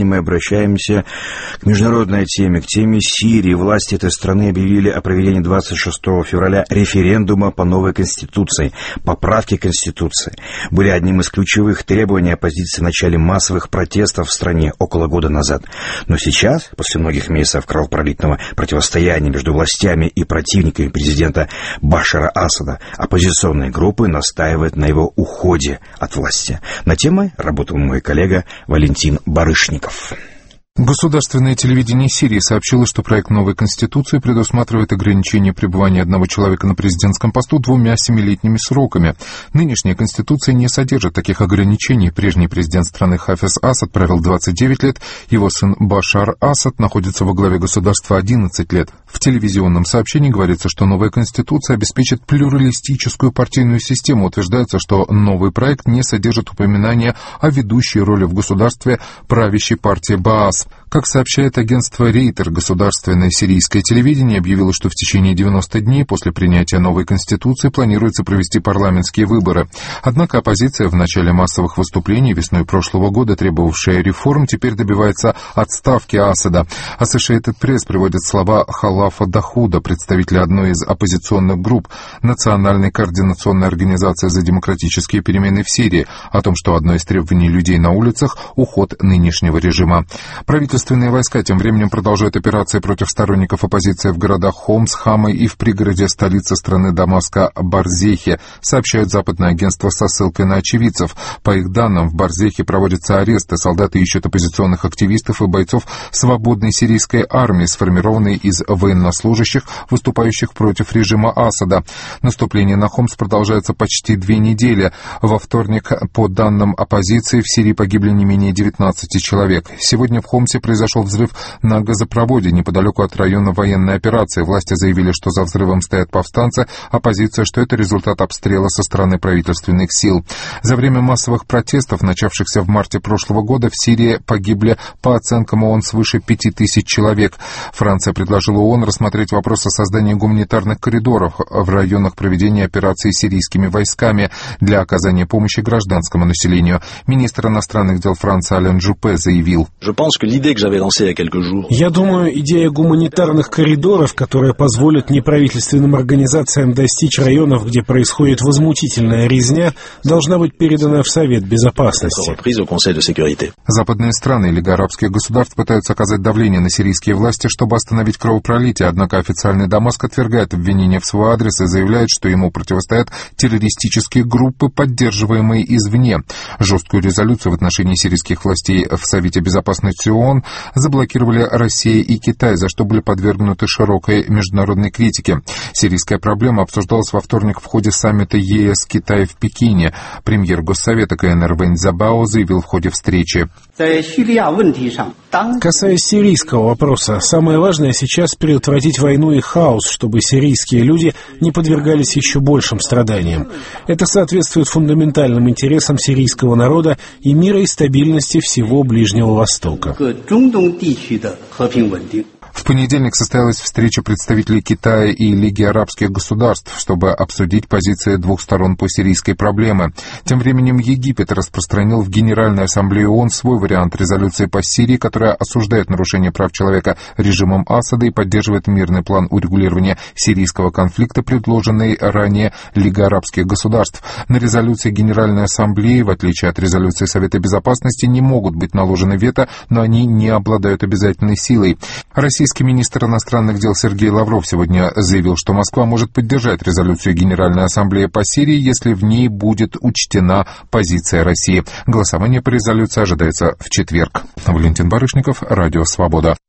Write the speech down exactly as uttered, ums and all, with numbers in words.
сегодня мы обращаемся к международной теме, к теме Сирии. Власти этой страны объявили о проведении двадцать шестого февраля референдума по новой Конституции. Поправки Конституции были одним из ключевых требований оппозиции в начале массовых протестов в стране около года назад. Но сейчас, после многих месяцев кровопролитного противостояния между властями и противниками президента Башара Асада, оппозиционные группы настаивают на его уходе от власти. На темой работал мой коллега Валентин Барышников. Государственное телевидение Сирии сообщило, что проект новой Конституции предусматривает ограничение пребывания одного человека на президентском посту двумя семилетними сроками. Нынешняя Конституция не содержит таких ограничений. Прежний президент страны Хафиз Асад провел двадцать девять лет, его сын Башар Асад находится во главе государства одиннадцать лет. В телевизионном сообщении говорится, что новая Конституция обеспечит плюралистическую партийную систему. Утверждается, что новый проект не содержит упоминания о ведущей роли в государстве правящей партии Баас. Как сообщает агентство Рейтер, государственное сирийское телевидение объявило, что в течение девяноста дней после принятия новой Конституции планируется провести парламентские выборы. Однако оппозиция в начале массовых выступлений весной прошлого года, требовавшая реформ, теперь добивается отставки Асада. Associated Press приводит слова Халафа Дахуда, представителя одной из оппозиционных групп Национальной координационной организации за демократические перемены в Сирии, о том, что одно из требований людей на улицах – уход нынешнего режима. Правительственные войска тем временем продолжают операции против сторонников оппозиции в городах Хомс, Хамы и в пригороде столицы страны Дамаска Барзехе, сообщают западное агентство со ссылкой на очевидцев. По их данным, в Барзехе проводятся аресты, солдаты ищут оппозиционных активистов и бойцов свободной сирийской армии, сформированной из военнослужащих, выступающих против режима Асада. Наступление на Хомс продолжается почти две недели. Во вторник, по данным оппозиции, в Сирии погибли не менее девятнадцати человек. Сегодня в Хомсе произошел взрыв на газопроводе неподалеку от района военной операции. Власти заявили, что за взрывом стоят повстанцы, оппозиция, что это результат обстрела со стороны правительственных сил. За время массовых протестов, начавшихся в марте прошлого года, в Сирии погибли, по оценкам ООН, свыше пяти тысяч человек. Франция предложила ООН рассмотреть вопрос о создании гуманитарных коридоров в районах проведения операций сирийскими войсками для оказания помощи гражданскому населению. Министр иностранных дел Франции Ален Жупе заявил: Я думаю, идея гуманитарных коридоров, которая позволит неправительственным организациям достичь районов, где происходит возмутительная резня, должна быть передана в Совет Безопасности. Западные страны и Лига арабских государств пытаются оказать давление на сирийские власти, чтобы остановить кровопролитие, однако официальный Дамаск отвергает обвинения в свой адрес и заявляет, что ему противостоят террористические группы, поддерживаемые извне. Жесткую резолюцию в отношении сирийских властей в Совете Безопасности ООН заблокировали Россия и Китай, за что были подвергнуты широкой международной критике. Сирийская проблема обсуждалась во вторник в ходе саммита ЕС Китай в Пекине. Премьер Госсовета КНР Вэнь Цзябао заявил в ходе встречи: Касаясь сирийского вопроса, самое важное сейчас предотвратить войну и хаос, чтобы сирийские люди не подвергались еще большим страданиям. Это соответствует фундаментальным интересам сирийского народа и мира и стабильности всего Ближнего Востока. В понедельник состоялась встреча представителей Китая и Лиги арабских государств, чтобы обсудить позиции двух сторон по сирийской проблеме. Тем временем Египет распространил в Генеральной ассамблее ООН свой вариант резолюции по Сирии, которая осуждает нарушение прав человека режимом Асада и поддерживает мирный план урегулирования сирийского конфликта, предложенный ранее Лигой арабских государств. На резолюции Генеральной ассамблеи, в отличие от резолюции Совета Безопасности, не могут быть наложены вето, но они не обладают обязательной силой. Российский министр иностранных дел Сергей Лавров сегодня заявил, что Москва может поддержать резолюцию Генеральной ассамблеи по Сирии, если в ней будет учтена позиция России. Голосование по резолюции ожидается в четверг. Валентин Барышников, Радио Свобода.